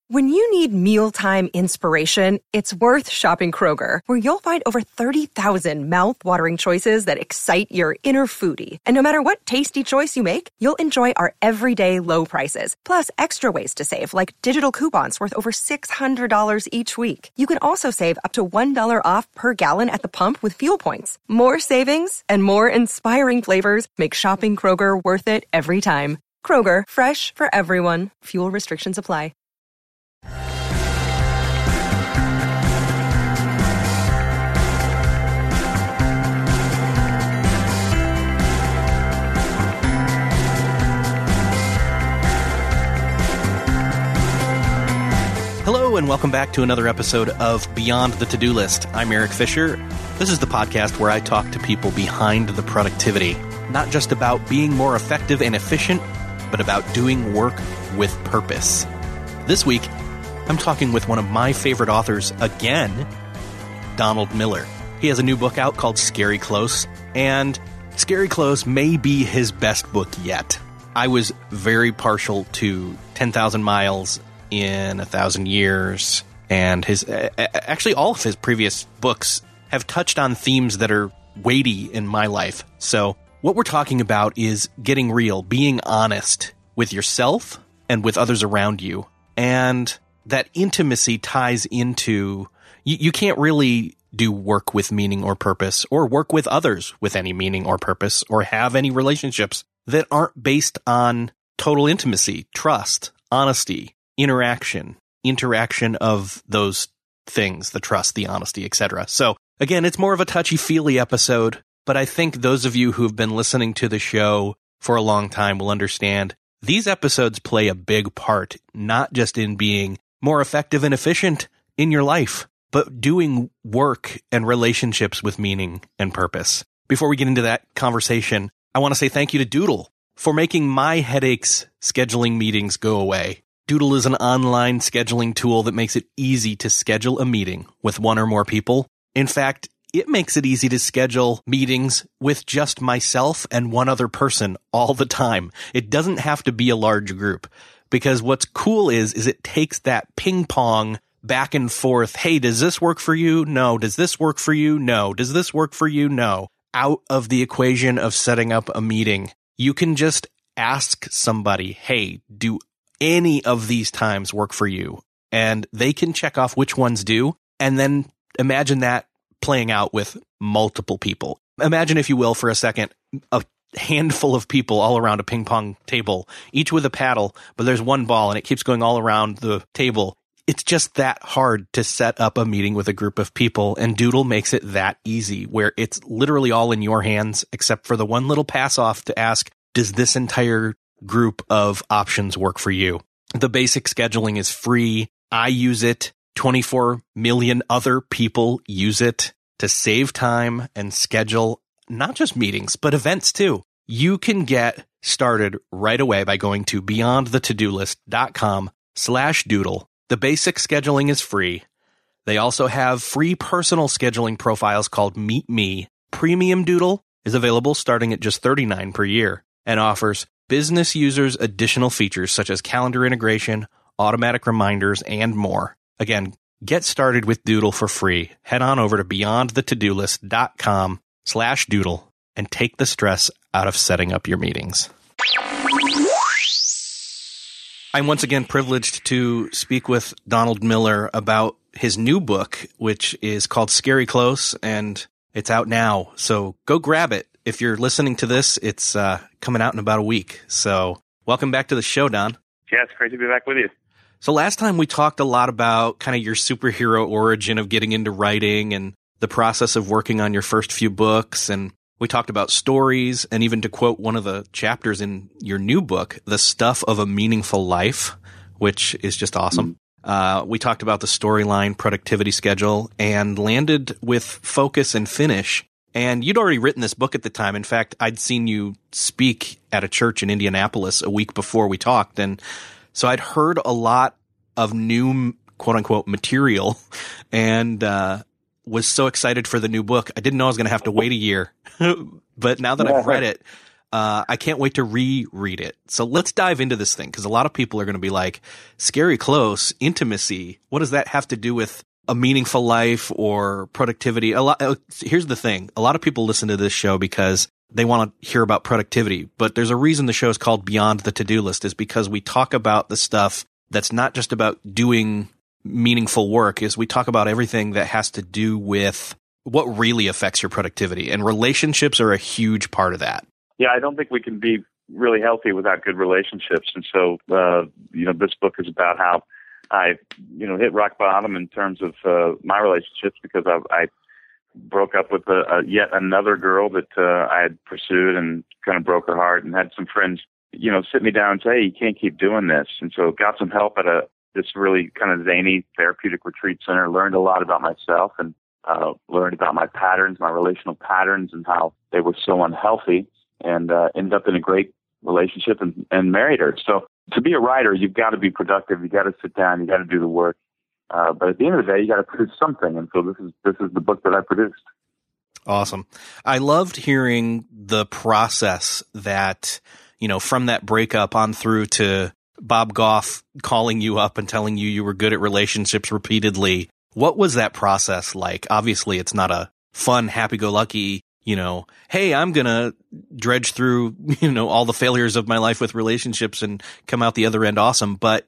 When you need mealtime inspiration, it's worth shopping Kroger, where you'll find over 30,000 mouth-watering choices that excite your inner foodie. And no matter what tasty choice you make, you'll enjoy our everyday low prices, plus extra ways to save, like digital coupons worth over $600 each week. You can also save up to $1 off per gallon at the pump with fuel points. More savings and more inspiring flavors make shopping Kroger worth it every time. Kroger, fresh for everyone. Fuel restrictions apply. Hello, and welcome back to another episode of Beyond the To-Do List. I'm Eric Fisher. This is the podcast where I talk to people behind the productivity, not just about being more effective and efficient, but about doing work with purpose. This week, I'm talking with one of my favorite authors again, Donald Miller. He has a new book out called Scary Close, and Scary Close may be his best book yet. I was very partial to 10,000 Miles in 1,000 Years, and his actually all of his previous books have touched on themes that are weighty in my life. So what we're talking about is getting real, being honest with yourself and with others around you. And that intimacy ties into, you can't really do work with meaning or purpose, or work with others with any meaning or purpose, or have any relationships that aren't based on total intimacy, trust, honesty, interaction of those things, the trust, the honesty, etc. So again, it's more of a touchy-feely episode, but I think those of you who've been listening to the show for a long time will understand these episodes play a big part, not just in being more effective and efficient in your life, but doing work and relationships with meaning and purpose. Before we get into that conversation, I want to say thank you to Doodle for making my headaches scheduling meetings go away. Doodle is an online scheduling tool that makes it easy to schedule a meeting with one or more people. In fact, it makes it easy to schedule meetings with just myself and one other person all the time. It doesn't have to be a large group, because what's cool is it takes that ping pong back and forth. Hey, does this work for you? No. Does this work for you? No. Does this work for you? No. Out of the equation of setting up a meeting. You can just ask somebody, hey, do any of these times work for you? And they can check off which ones do. And then imagine that playing out with multiple people. Imagine, if you will, for a second, a handful of people all around a ping pong table, each with a paddle, but there's one ball and it keeps going all around the table. It's just that hard to set up a meeting with a group of people, and Doodle makes it that easy, where it's literally all in your hands, except for the one little pass off to ask, does this entire group of options work for you? The basic scheduling is free. I use it. 24 million other people use it to save time and schedule not just meetings, but events too. You can get started right away by going to beyondthetodolist.com/doodle. The basic scheduling is free. They also have free personal scheduling profiles called Meet Me. Premium Doodle is available starting at just $39 per year and offers business users additional features such as calendar integration, automatic reminders, and more. Again, get started with Doodle for free. Head on over to beyondthetodolist.com/doodle and take the stress out of setting up your meetings. I'm once again privileged to speak with Donald Miller about his new book, which is called Scary Close, and it's out now. So go grab it. If you're listening to this, it's coming out in about a week. So welcome back to the show, Don. Yeah, it's great to be back with you. So last time we talked a lot about kind of your superhero origin of getting into writing and the process of working on your first few books. And we talked about stories, and even to quote one of the chapters in your new book, the stuff of a meaningful life, which is just awesome. We talked about the storyline, productivity schedule, and landed with focus and finish. And you'd already written this book at the time. In fact, I'd seen you speak at a church in Indianapolis a week before we talked. And so I'd heard a lot of new, quote unquote, material, and was so excited for the new book. I didn't know I was going to have to wait a year, but now that I've read it, I can't wait to reread it. So let's dive into this thing, because a lot of people are going to be like, scary close, intimacy. What does that have to do with a meaningful life or productivity? Here's the thing. A lot of people listen to this show because they want to hear about productivity, but there's a reason the show is called Beyond the To-Do List, is because we talk about the stuff that's not just about doing meaningful work, is we talk about everything that has to do with what really affects your productivity, and relationships are a huge part of that. Yeah, I don't think we can be really healthy without good relationships. And so, this book is about how I, hit rock bottom in terms of my relationships, because I broke up with yet another girl that I had pursued and kind of broke her heart, and had some friends, sit me down and say, hey, you can't keep doing this. And so got some help at this really kind of zany therapeutic retreat center, learned a lot about myself, and learned about my patterns, my relational patterns, and how they were so unhealthy, and ended up in a great relationship and married her. So to be a writer, you've got to be productive. You got to sit down. You got to do the work. But at the end of the day, you got to produce something. And so this is the book that I produced. Awesome. I loved hearing the process that, from that breakup on through to Bob Goff calling you up and telling you were good at relationships repeatedly. What was that process like? Obviously, it's not a fun, happy-go-lucky, hey, I'm going to dredge through, all the failures of my life with relationships and come out the other end awesome. But,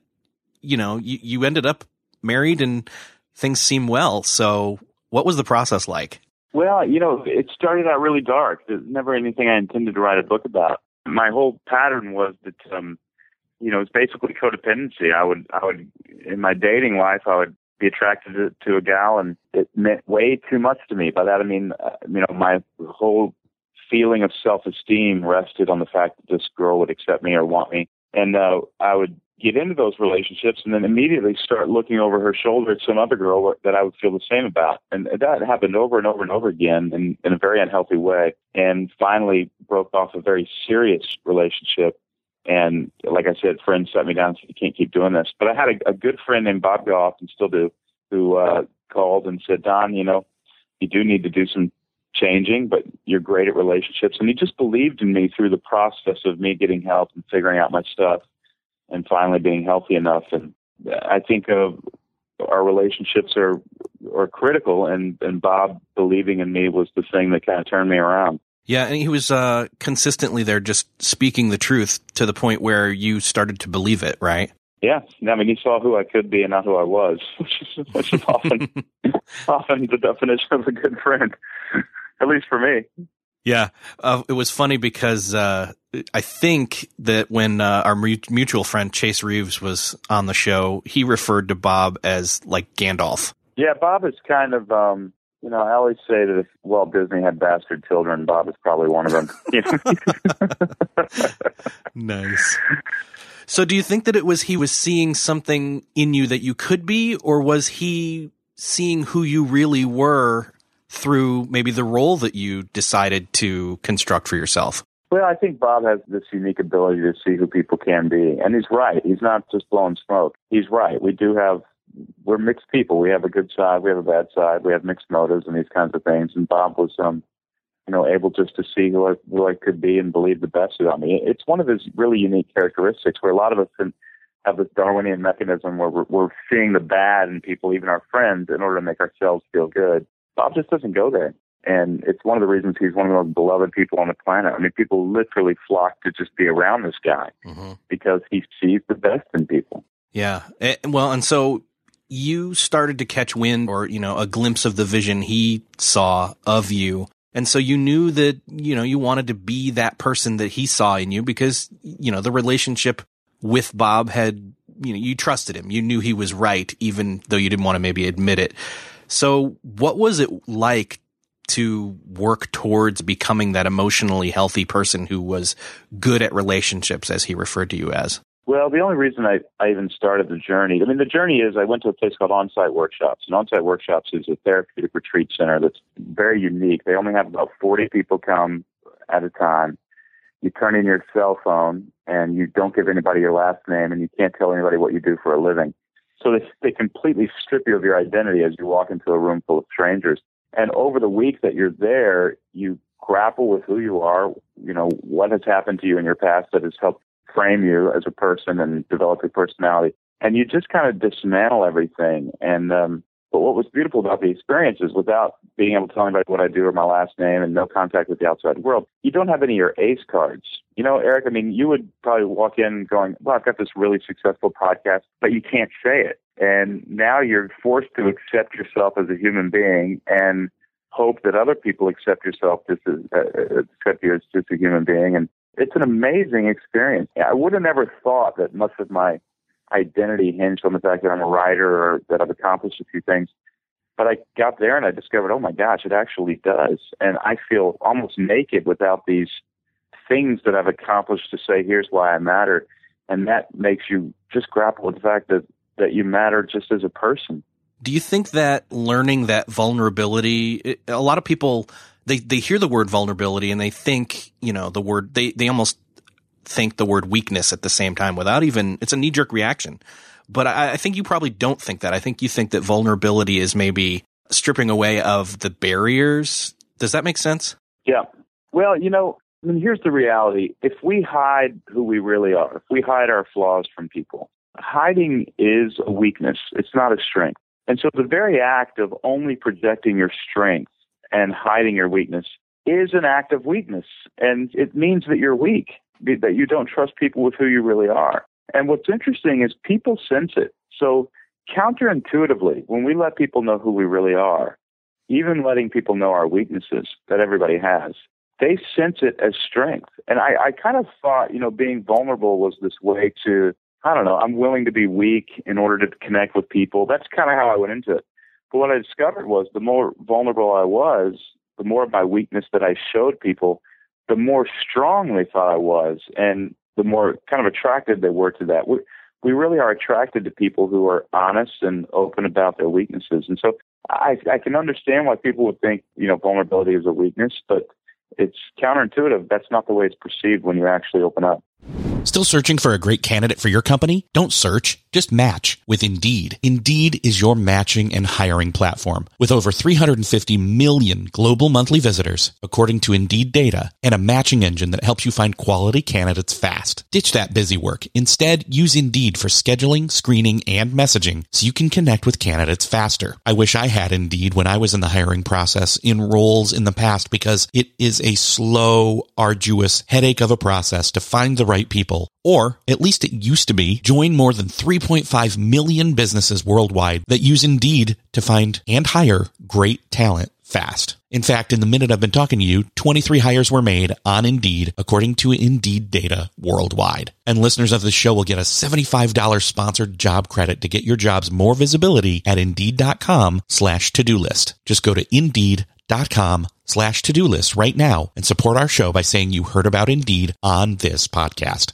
you ended up married and things seem well. So what was the process like? Well, it started out really dark. There's never anything I intended to write a book about. My whole pattern was that, it's basically codependency. I would, in my dating life, I would be attracted to a gal, and it meant way too much to me. By that I mean, my whole feeling of self-esteem rested on the fact that this girl would accept me or want me. And I would get into those relationships and then immediately start looking over her shoulder at some other girl that I would feel the same about. And that happened over and over and over again in a very unhealthy way, and finally broke off a very serious relationship. And like I said, friends sat me down and said, you can't keep doing this. But I had a good friend named Bob Goff, and still do, who called and said, Don, you do need to do some changing, but you're great at relationships. And he just believed in me through the process of me getting help and figuring out my stuff and finally being healthy enough. And I think our relationships are critical, and Bob believing in me was the thing that kind of turned me around. Yeah, and he was consistently there, just speaking the truth to the point where you started to believe it, right? Yeah, I mean, he saw who I could be and not who I was, which is often the definition of a good friend, at least for me. Yeah, it was funny because I think that when our mutual friend Chase Reeves was on the show, he referred to Bob as like Gandalf. Yeah, Bob is kind of... I always say that if Walt Disney had bastard children, Bob is probably one of them. Nice. So do you think that he was seeing something in you that you could be, or was he seeing who you really were through maybe the role that you decided to construct for yourself? Well, I think Bob has this unique ability to see who people can be. And he's right. He's not just blowing smoke. He's right. We're mixed people. We have a good side, we have a bad side, we have mixed motives and these kinds of things. And Bob was, able just to see who I could be and believe the best about me. It's one of his really unique characteristics, where a lot of us can have this Darwinian mechanism where we're seeing the bad in people, even our friends, in order to make ourselves feel good. Bob just doesn't go there. And it's one of the reasons he's one of the most beloved people on the planet. I mean, people literally flock to just be around this guy because he sees the best in people. Yeah. Well, and so you started to catch wind, or, a glimpse of the vision he saw of you. And so you knew that, you wanted to be that person that he saw in you, because, the relationship with Bob had, you trusted him. You knew he was right, even though you didn't want to maybe admit it. So what was it like to work towards becoming that emotionally healthy person who was good at relationships, as he referred to you as? Well, the only reason I even started the journey, the journey is I went to a place called On-Site Workshops. And On-Site Workshops is a therapeutic retreat center that's very unique. They only have about 40 people come at a time. You turn in your cell phone, and you don't give anybody your last name, and you can't tell anybody what you do for a living. So they completely strip you of your identity as you walk into a room full of strangers. And over the week that you're there, you grapple with who you are, what has happened to you in your past that has helped frame you as a person and develop your personality. And you just kind of dismantle everything. And but what was beautiful about the experience is, without being able to tell anybody what I do or my last name and no contact with the outside world, you don't have any of your ace cards. Eric, you would probably walk in going, well, I've got this really successful podcast, but you can't say it. And now you're forced to accept yourself as a human being and hope that other people accept you as just a human being. And it's an amazing experience. I would have never thought that much of my identity hinged on the fact that I'm a writer or that I've accomplished a few things. But I got there and I discovered, oh my gosh, it actually does. And I feel almost naked without these things that I've accomplished to say, here's why I matter. And that makes you just grapple with the fact that you matter just as a person. Do you think that learning that vulnerability, a lot of people, they hear the word vulnerability and they think, the word, they almost think the word weakness at the same time without even, it's a knee-jerk reaction. But I think you probably don't think that. I think you think that vulnerability is maybe stripping away of the barriers. Does that make sense? Yeah. Well, here's the reality. If we hide who we really are, if we hide our flaws from people, hiding is a weakness. It's not a strength. And so the very act of only projecting your strength and hiding your weakness is an act of weakness. And it means that you're weak, that you don't trust people with who you really are. And what's interesting is people sense it. So counterintuitively, when we let people know who we really are, even letting people know our weaknesses that everybody has, they sense it as strength. And I kind of thought, being vulnerable was this way to, I'm willing to be weak in order to connect with people. That's kind of how I went into it. But what I discovered was the more vulnerable I was, the more of my weakness that I showed people, the more strong they thought I was, and the more kind of attracted they were to that. We really are attracted to people who are honest and open about their weaknesses. And so I can understand why people would think, vulnerability is a weakness, but it's counterintuitive. That's not the way it's perceived when you actually open up. Still searching for a great candidate for your company? Don't search, just match with Indeed. Indeed is your matching and hiring platform with over 350 million global monthly visitors, according to Indeed data, and a matching engine that helps you find quality candidates fast. Ditch that busy work. Instead, use Indeed for scheduling, screening, and messaging so you can connect with candidates faster. I wish I had Indeed when I was in the hiring process in roles in the past, because it is a slow, arduous headache of a process to find the right people. Or, at least it used to be. Join more than 3.5 million businesses worldwide that use Indeed to find and hire great talent fast. In fact, in the minute I've been talking to you, 23 hires were made on Indeed, according to Indeed data worldwide. And listeners of the show will get a $75 sponsored job credit to get your jobs more visibility at Indeed.com/to-do list. Just go to Indeed.com/to-do list right now and support our show by saying you heard about Indeed on this podcast.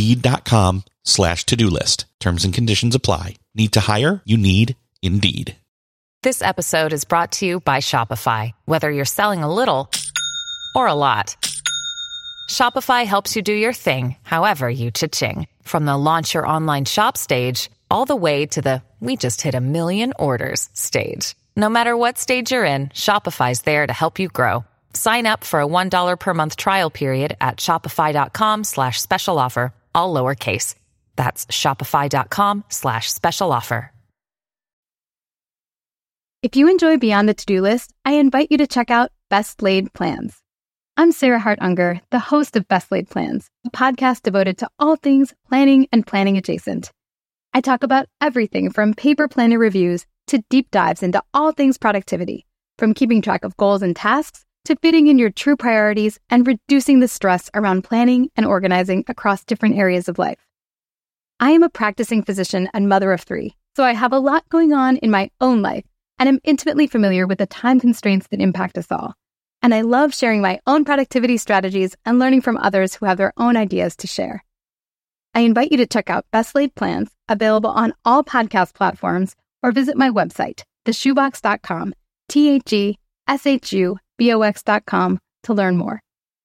Indeed.com/to-do list. Terms and conditions apply. Need to hire? You need Indeed. This episode is brought to you by Shopify. Whether you're selling a little or a lot, Shopify helps you do your thing, however you cha-ching. From the launch your online shop stage, all the way to the we just hit 1 million orders stage. No matter what stage you're in, Shopify's there to help you grow. Sign up for a $1 per month trial period at shopify.com/special offer, all lowercase. That's shopify.com/special offer. If you enjoy Beyond the To-Do List, I invite you to check out Best Laid Plans. I'm Sarah Hart Unger, the host of Best Laid Plans, a podcast devoted to all things planning and planning adjacent. I talk about everything from paper planner reviews to deep dives into all things productivity, from keeping track of goals and tasks to fitting in your true priorities and reducing the stress around planning and organizing across different areas of life. I am a practicing physician and mother of 3, so I have a lot going on in my own life, and I'm intimately familiar with the time constraints that impact us all. And I love sharing my own productivity strategies and learning from others who have their own ideas to share. I invite you to check out Best Laid Plans, available on all podcast platforms, or visit my website, theshoebox.com, THESHUBOX.com, to learn more.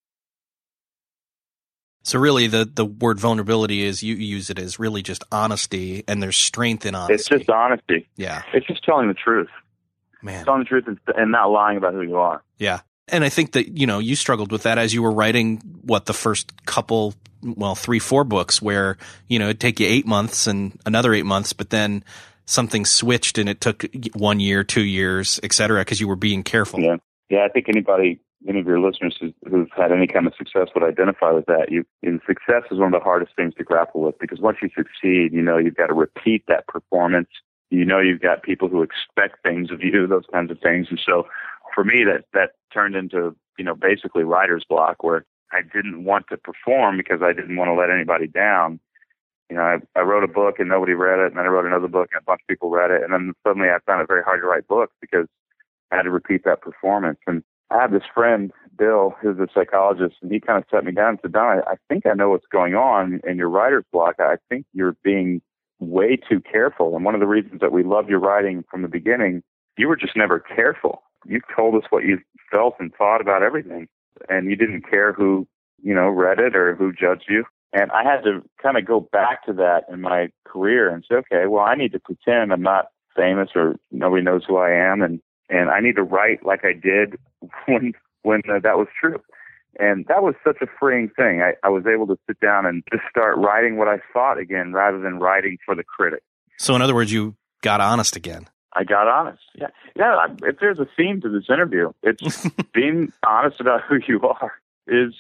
So really, the word vulnerability is, you use it as really just honesty, and there's strength in honesty. It's just honesty. Yeah. It's just telling the truth. Man. Telling the truth and not lying about who you are. Yeah. And I think that, you struggled with that as you were writing the first couple, 3-4 books where, it'd take you 8 months and another 8 months, but then something switched and it took 1 year, 2 years, et cetera, because you were being careful. Yeah. Yeah. I think any of your listeners who've had any kind of success would identify with that. Success is one of the hardest things to grapple with, because once you succeed, you've got to repeat that performance. You've got people who expect things of you, those kinds of things. And so for me, that turned into, basically writer's block, where I didn't want to perform because I didn't want to let anybody down. I wrote a book and nobody read it, and then I wrote another book and a bunch of people read it, and then suddenly I found it very hard to write books because I had to repeat that performance. And I have this friend, Bill, who's a psychologist, and he kind of sat me down and said, Don, I think I know what's going on in your writer's block. I think you're being way too careful. And one of the reasons that we love your writing from the beginning, you were just never careful. You told us what you felt and thought about everything, and you didn't care who, read it or who judged you. And I had to kind of go back to that in my career and say, okay, well, I need to pretend I'm not famous or nobody knows who I am, and I need to write like I did when that was true. And that was such a freeing thing. I was able to sit down and just start writing what I thought again, rather than writing for the critic. So in other words, you got honest again. I got honest. Yeah. Yeah. If there's a theme to this interview, it's being honest about who you are is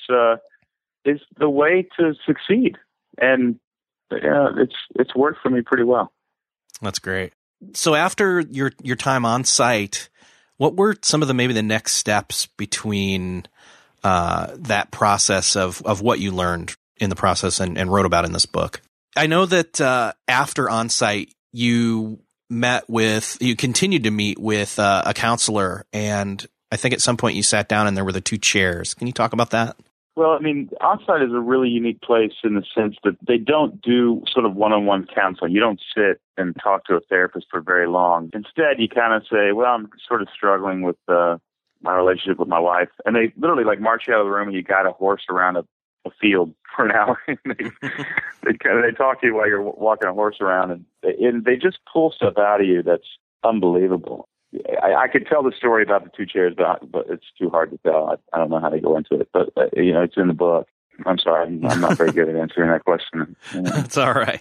the way to succeed. And it's worked for me pretty well. That's great. So after your time on site, what were some of the next steps between that process of what you learned in the process and wrote about in this book? I know that after on site, you continued to meet with a counselor, and I think at some point you sat down and there were the 2 chairs. Can you talk about that? Well, on-site is a really unique place in the sense that they don't do sort of one-on-one counseling. You don't sit and talk to a therapist for very long. Instead, you kind of say, well, I'm sort of struggling with my relationship with my wife. And they literally march you out of the room and you guide a horse around a field for an hour. they talk to you while you're walking a horse around, and they just pull stuff out of you that's unbelievable. I could tell the story about the 2 chairs, but it's too hard to tell. I don't know how to go into it, but it's in the book. I'm sorry, I'm not very good at answering that question. That's all right.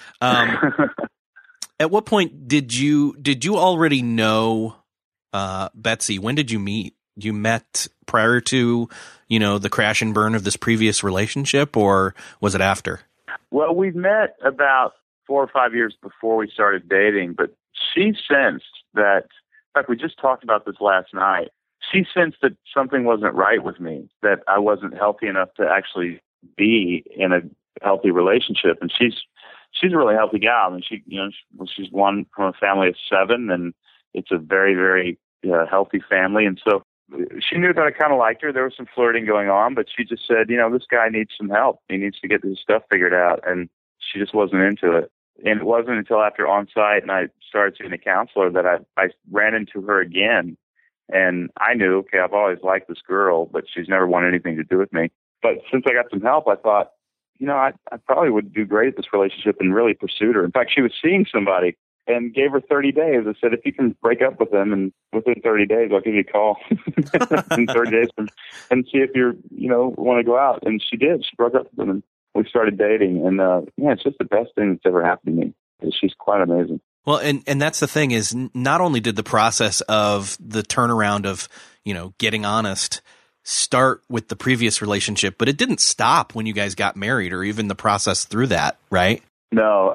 At what point did you already know Betsy? When did you meet? You met prior to the crash and burn of this previous relationship, or was it after? Well, we met about 4 or 5 years before we started dating, but she sensed that. In fact, we just talked about this last night. She sensed that something wasn't right with me, that I wasn't healthy enough to actually be in a healthy relationship. And she's a really healthy gal. She's one from a family of 7, and it's a very, very healthy family. And so she knew that I kind of liked her. There was some flirting going on, but she just said, this guy needs some help. He needs to get his stuff figured out. And she just wasn't into it. And it wasn't until after on-site and I started seeing a counselor that I ran into her again. And I knew, okay, I've always liked this girl, but she's never wanted anything to do with me. But since I got some help, I thought, I probably would do great at this relationship and really pursued her. In fact, she was seeing somebody and gave her 30 days. I said, if you can break up with them, and within 30 days, I'll give you a call in 30 days and see if you want to go out. And she did. She broke up with them, and we started dating. And, it's just the best thing that's ever happened to me. She's quite amazing. Well, and that's the thing is, not only did the process of the turnaround of, getting honest start with the previous relationship, but it didn't stop when you guys got married or even the process through that, right? No,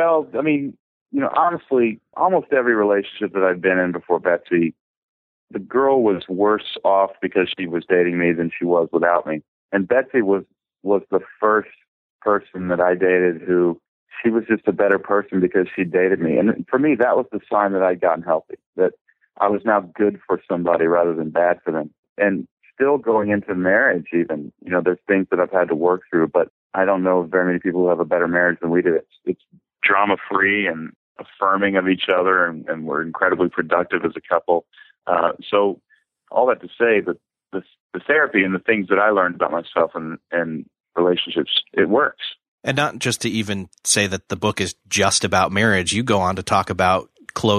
honestly, almost every relationship that I've been in before Betsy, the girl was worse off because she was dating me than she was without me. And Betsy was the first person that I dated who, she was just a better person because she dated me. And for me, that was the sign that I'd gotten healthy, that I was now good for somebody rather than bad for them. And still going into marriage even, there's things that I've had to work through, but I don't know very many people who have a better marriage than we do. It's drama-free and affirming of each other, and we're incredibly productive as a couple. So all that to say that the therapy and the things that I learned about myself and relationships, it works. And not just to even say that the book is just about marriage. You go on to talk about close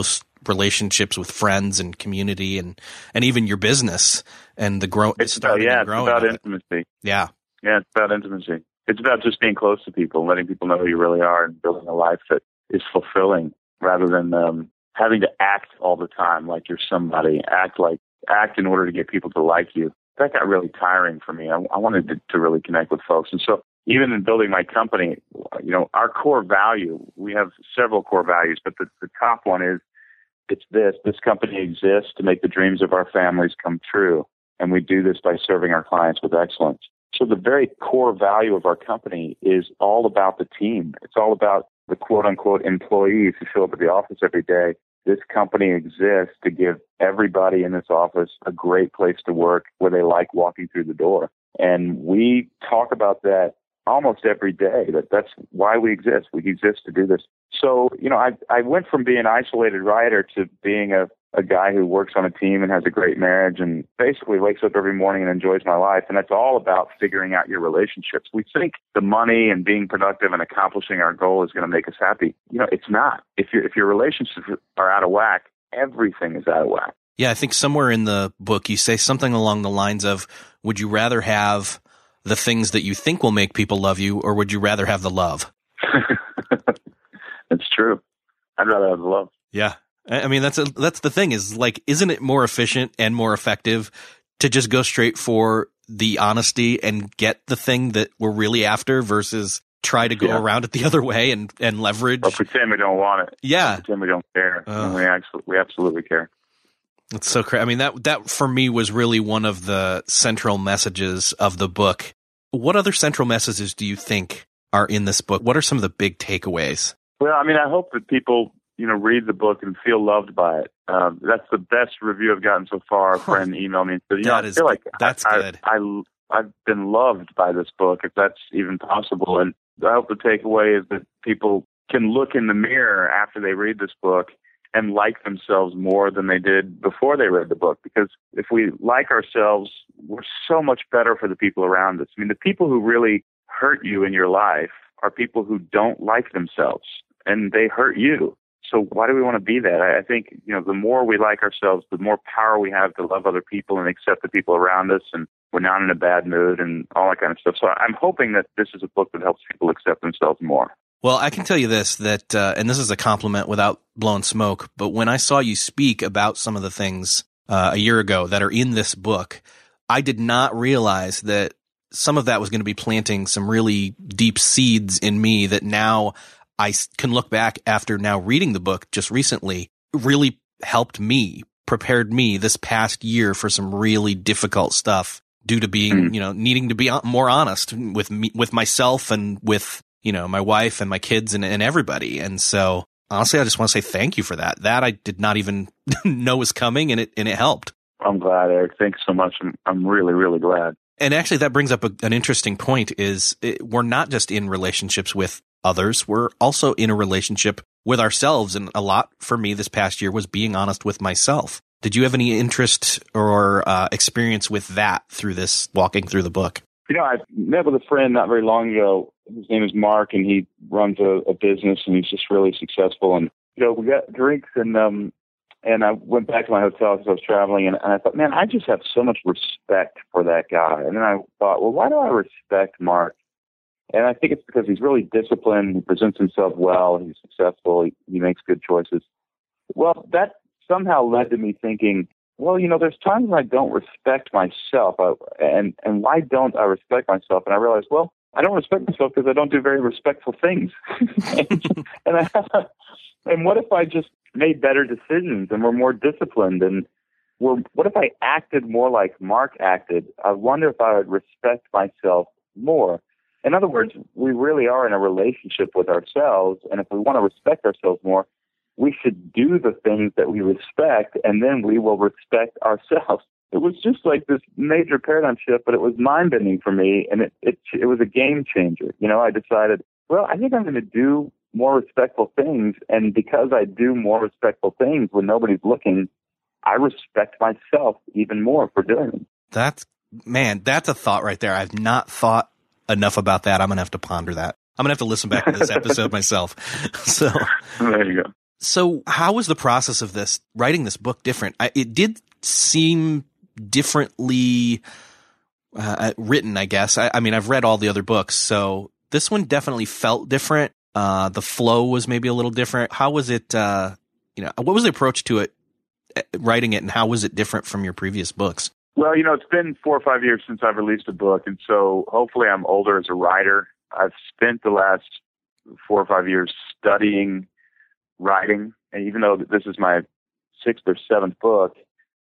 relationships with friends and community and even your business and the growth. It's about intimacy. Yeah. Yeah, it's about intimacy. It's about just being close to people, letting people know who you really are, and building a life that is fulfilling rather than having to act all the time like you're somebody. Act in order to get people to like you. That got really tiring for me. I wanted to really connect with folks. And so even in building my company, our core value, we have several core values, but the top one is, it's this company exists to make the dreams of our families come true. And we do this by serving our clients with excellence. So the very core value of our company is all about the team. It's all about the quote unquote employees who show up at the office every day. This company exists to give everybody in this office a great place to work where they like walking through the door. And we talk about that almost every day, that's why we exist. We exist to do this. So, I went from being an isolated writer to being a guy who works on a team and has a great marriage and basically wakes up every morning and enjoys my life. And that's all about figuring out your relationships. We think the money and being productive and accomplishing our goal is going to make us happy. It's not. If your relationships are out of whack, everything is out of whack. Yeah, I think somewhere in the book you say something along the lines of, would you rather have the things that you think will make people love you, or would you rather have the love? It's true. I'd rather have the love. Yeah. I mean, that's the thing is, like, isn't it more efficient and more effective to just go straight for the honesty and get the thing that we're really after versus try to go around it the other way and leverage? Or pretend we don't want it. Yeah. Pretend we don't care. We absolutely care. That's so crazy. I mean, that for me was really one of the central messages of the book. What other central messages do you think are in this book? What are some of the big takeaways? Well, I mean, I hope that people, read the book and feel loved by it. That's the best review I've gotten so far. A friend emailed me and said, I feel like that's good. I've been loved by this book, if that's even possible. And I hope the takeaway is that people can look in the mirror after they read this book and like themselves more than they did before they read the book. Because if we like ourselves, we're so much better for the people around us. I mean, the people who really hurt you in your life are people who don't like themselves, and they hurt you. So why do we want to be that? I think, the more we like ourselves, the more power we have to love other people and accept the people around us, and we're not in a bad mood and all that kind of stuff. So I'm hoping that this is a book that helps people accept themselves more. Well, I can tell you this, that, and this is a compliment without blowing smoke, but when I saw you speak about some of the things a year ago that are in this book, I did not realize that some of that was going to be planting some really deep seeds in me that now I can look back after now reading the book just recently, really helped me, prepared me this past year for some really difficult stuff due to being, needing to be more honest with me, with myself and with, my wife and my kids and everybody. And so honestly, I just want to say thank you for that. That I did not even know was coming, and it helped. I'm glad, Eric. Thanks so much. I'm really, really glad. And actually that brings up an interesting point is we're not just in relationships with others. We're also in a relationship with ourselves. And a lot for me this past year was being honest with myself. Did you have any interest or experience with that through this, walking through the book? I met with a friend not very long ago. His name is Mark, and he runs a business, and he's just really successful. And, we got drinks, and I went back to my hotel because I was traveling, and I thought, man, I just have so much respect for that guy. And then I thought, well, why do I respect Mark? And I think it's because he's really disciplined. He presents himself well. He's successful. He makes good choices. Well, that somehow led to me thinking, well, there's times when I don't respect myself. And why don't I respect myself? And I realized, well, I don't respect myself because I don't do very respectful things. And what if I just made better decisions and were more disciplined? And what if I acted more like Mark acted? I wonder if I would respect myself more. In other words, we really are in a relationship with ourselves. And if we want to respect ourselves more, we should do the things that we respect, and then we will respect ourselves. It was just like this major paradigm shift, but it was mind-bending for me, and it was a game changer. I decided, well, I think I'm going to do more respectful things, and because I do more respectful things when nobody's looking, I respect myself even more for doing them. That's a thought right there. I've not thought enough about that. I'm going to have to ponder that. I'm going to have to listen back to this episode myself. So there you go. So how was the process of writing this book different? It did seem differently written, I guess. I mean, I've read all the other books, so this one definitely felt different. The flow was maybe a little different. How was it, what was the approach to it, writing it, and how was it different from your previous books? Well, it's been 4 or 5 years since I've released a book, and so hopefully I'm older as a writer. I've spent the last 4 or 5 years studying writing, and even though this is my 6th or 7th book,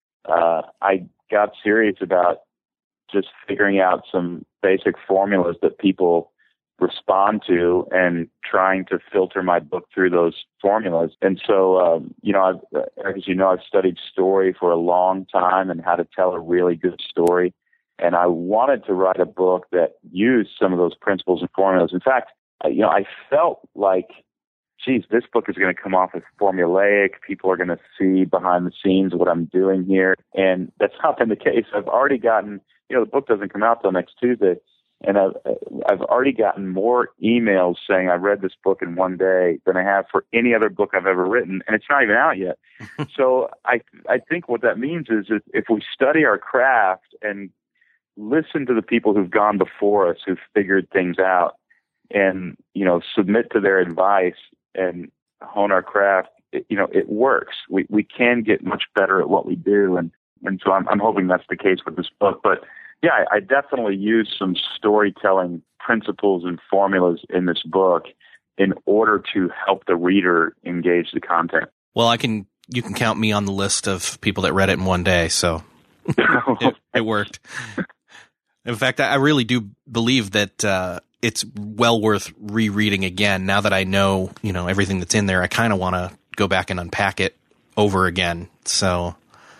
I got serious about just figuring out some basic formulas that people respond to and trying to filter my book through those formulas. And so, I've studied story for a long time and how to tell a really good story. And I wanted to write a book that used some of those principles and formulas. In fact, I felt like, geez, this book is going to come off as formulaic. People are going to see behind the scenes what I'm doing here. And that's not been the case. I've already gotten, the book doesn't come out till next Tuesday. And I've already gotten more emails saying I read this book in one day than I have for any other book I've ever written, and it's not even out yet. So I think what that means is if we study our craft and listen to the people who've gone before us, who've figured things out, and submit to their advice and hone our craft, it works. We can get much better at what we do, and so I'm hoping that's the case with this book. But yeah, I definitely use some storytelling principles and formulas in this book in order to help the reader engage the content. Well, you can count me on the list of people that read it in one day, so it worked. In fact, I really do believe that it's well worth rereading again. Now that I know, everything that's in there, I kind of want to go back and unpack it over again. So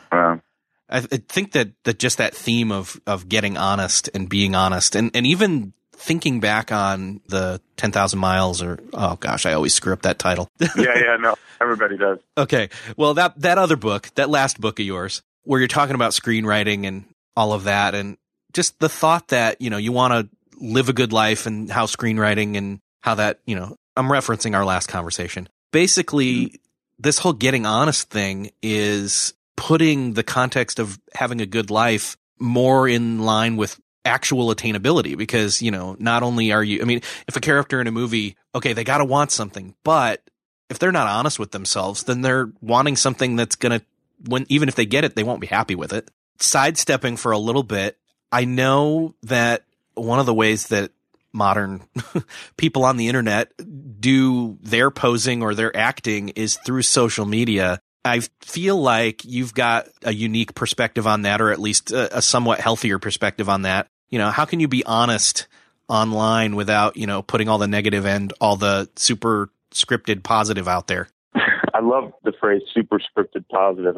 I think that just that theme of getting honest and being honest and even thinking back on the 10,000 miles or, oh gosh, I always screw up that title. No, everybody does. Okay. Well, that other book, that last book of yours, where you're talking about screenwriting and all of that, and just the thought that, you want to live a good life and how screenwriting and how that, I'm referencing our last conversation. Basically, this whole getting honest thing is putting the context of having a good life more in line with actual attainability, because, not only are you, if a character in a movie, okay, they got to want something, but if they're not honest with themselves, then they're wanting something that's going to, even if they get it, they won't be happy with it. Sidestepping for a little bit, I know that one of the ways that modern people on the internet do their posing or their acting is through social media. I feel like you've got a unique perspective on that, or at least a somewhat healthier perspective on that. How can you be honest online without, putting all the negative and all the super scripted positive out there? I love the phrase super scripted positive.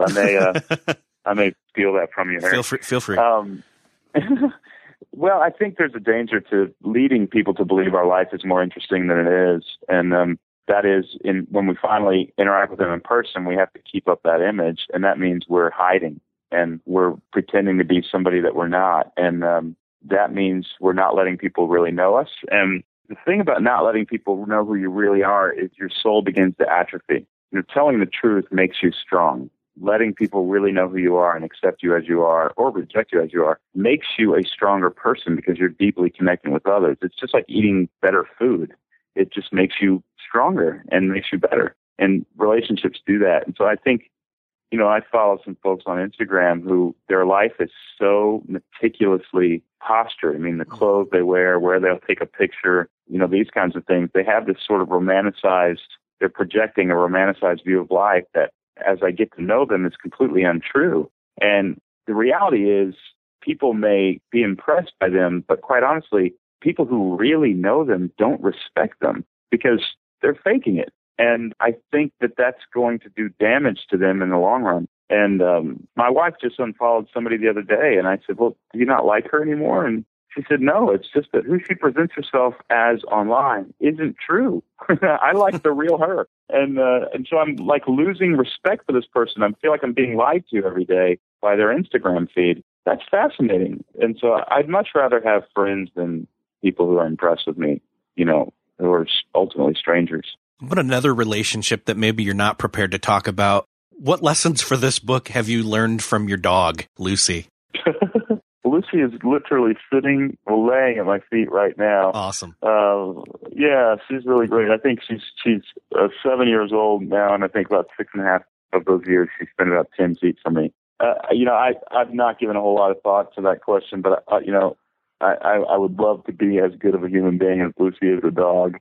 I may steal that from you, Harry. Feel free. Well, I think there's a danger to leading people to believe our life is more interesting than it is. And that is, when we finally interact with them in person, we have to keep up that image. And that means we're hiding and we're pretending to be somebody that we're not. And that means we're not letting people really know us. And the thing about not letting people know who you really are is your soul begins to atrophy. Telling the truth makes you strong. Letting people really know who you are and accept you as you are, or reject you as you are, makes you a stronger person because you're deeply connecting with others. It's just like eating better food. It just makes you stronger and makes you better. And relationships do that. And so I think, I follow some folks on Instagram who their life is so meticulously postured. The clothes they wear, where they'll take a picture, these kinds of things. They have this sort of they're projecting a romanticized view of life that, as I get to know them, is completely untrue. And the reality is people may be impressed by them, but quite honestly, people who really know them don't respect them because they're faking it. And I think that that's going to do damage to them in the long run. And my wife just unfollowed somebody the other day, and I said, well, do you not like her anymore? And she said, no, it's just that who she presents herself as online isn't true. I like the real her. And so I'm like losing respect for this person. I feel like I'm being lied to every day by their Instagram feed. That's fascinating. And so I'd much rather have friends than people who are impressed with me, who are ultimately strangers. But another relationship that maybe you're not prepared to talk about. What lessons for this book have you learned from your dog, Lucy? Lucy is literally laying at my feet right now. Awesome. Yeah, she's really great. I think she's 7 years old now, and I think about 6.5 of those years she spent about 10 feet from me. I've not given a whole lot of thought to that question, but I would love to be as good of a human being as Lucy is a dog,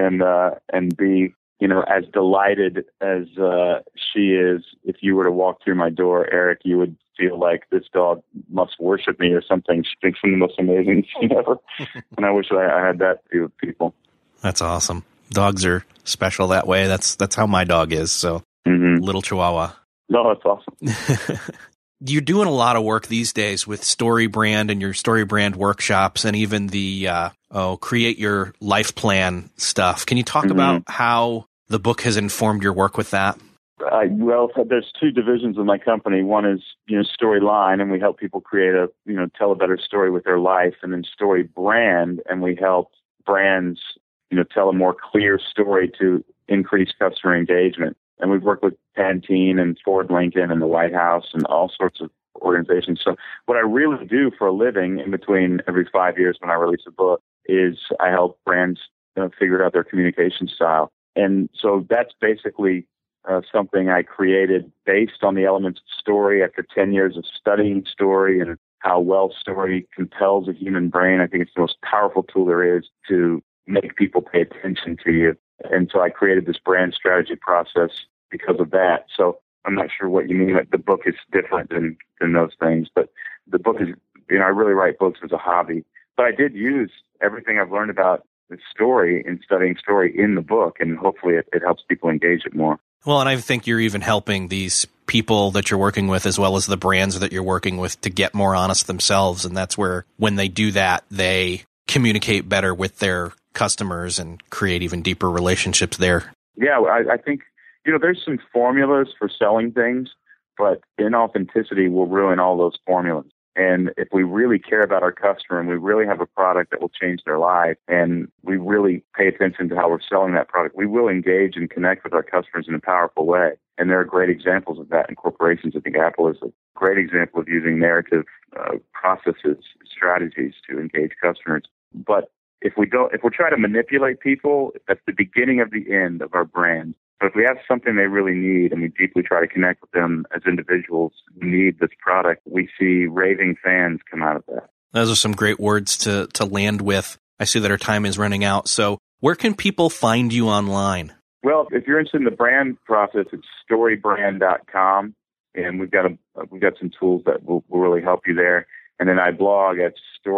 and be as delighted as she is. If you were to walk through my door, Eric, you would feel like this dog must worship me or something. She thinks I'm the most amazing thing ever, and I wish I had that view of people. That's awesome. Dogs are special that way. That's how my dog is. So Little Chihuahua. No, that's awesome. You're doing a lot of work these days with StoryBrand and your StoryBrand workshops and even the Create Your Life Plan stuff. Can you talk about how the book has informed your work with that? Well, there's two divisions of my company. One is, Storyline, and we help people create tell a better story with their life. And then StoryBrand, and we help brands, tell a more clear story to increase customer engagement. And we've worked with Pantene and Ford Lincoln and the White House and all sorts of organizations. So what I really do for a living in between every 5 years when I release a book is I help brands figure out their communication style. And so that's basically something I created based on the elements of story after 10 years of studying story and how well story compels a human brain. I think it's the most powerful tool there is to make people pay attention to you. And so I created this brand strategy process because of that. So I'm not sure what you mean. The book is different than those things, but the book is, I really write books as a hobby. But I did use everything I've learned about the story and studying story in the book, and hopefully it helps people engage it more. Well, and I think you're even helping these people that you're working with as well as the brands that you're working with to get more honest themselves. And that's where, when they do that, they communicate better with their customers and create even deeper relationships there. Yeah, I think, there's some formulas for selling things, but inauthenticity will ruin all those formulas. And if we really care about our customer and we really have a product that will change their life and we really pay attention to how we're selling that product, we will engage and connect with our customers in a powerful way. And there are great examples of that in corporations. I think Apple is a great example of using narrative processes, strategies to engage customers. But if we try to manipulate people, that's the beginning of the end of our brand. But if we have something they really need and we deeply try to connect with them as individuals who need this product, we see raving fans come out of that. Those are some great words to land with. I see that our time is running out. So where can people find you online? Well, if you're interested in the brand process, it's storybrand.com. And we've got some tools that will really help you there. And then I blog at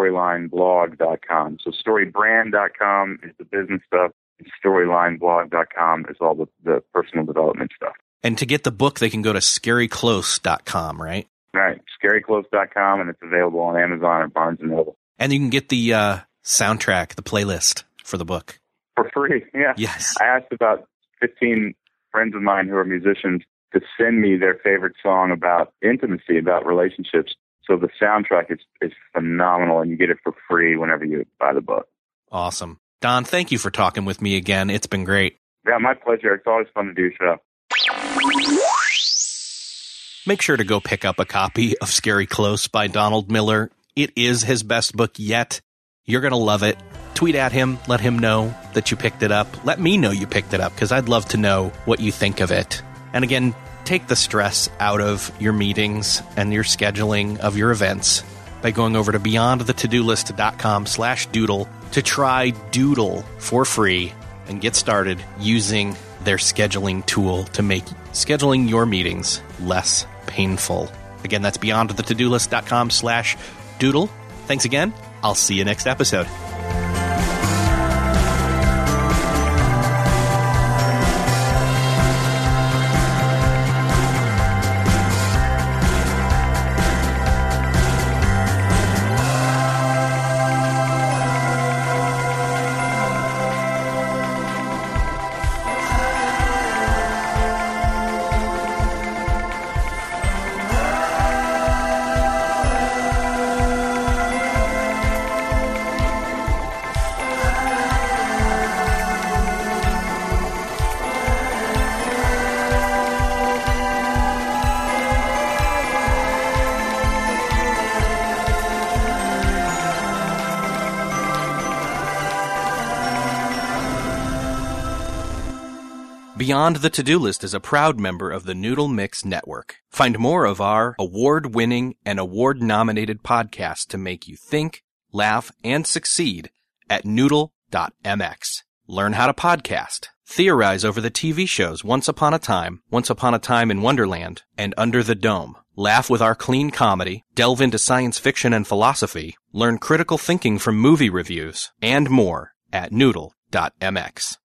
storylineblog.com. So storybrand.com is the business stuff. StorylineBlog.com is all the personal development stuff. And to get the book, they can go to scaryclose.com, right? Right, scaryclose.com, and it's available on Amazon or Barnes & Noble. And you can get the soundtrack, the playlist for the book. For free, yeah. Yes. I asked about 15 friends of mine who are musicians to send me their favorite song about intimacy, about relationships. So the soundtrack is phenomenal, and you get it for free whenever you buy the book. Awesome. Don, thank you for talking with me again. It's been great. Yeah, my pleasure. It's always fun to do so. Make sure to go pick up a copy of Scary Close by Donald Miller. It is his best book yet. You're going to love it. Tweet at him. Let him know that you picked it up. Let me know you picked it up because I'd love to know what you think of it. And again, take the stress out of your meetings and your scheduling of your events by going over to beyondthetodolist.com/doodle to try Doodle for free and get started using their scheduling tool to make scheduling your meetings less painful. Again, that's beyondthetodolist.com/doodle. Thanks again. I'll see you next episode. Beyond the To-Do List is a proud member of the Noodle Mix Network. Find more of our award-winning and award-nominated podcasts to make you think, laugh, and succeed at noodle.mx. Learn how to podcast. Theorize over the TV shows Once Upon a Time in Wonderland, and Under the Dome. Laugh with our clean comedy, delve into science fiction and philosophy, learn critical thinking from movie reviews, and more at noodle.mx.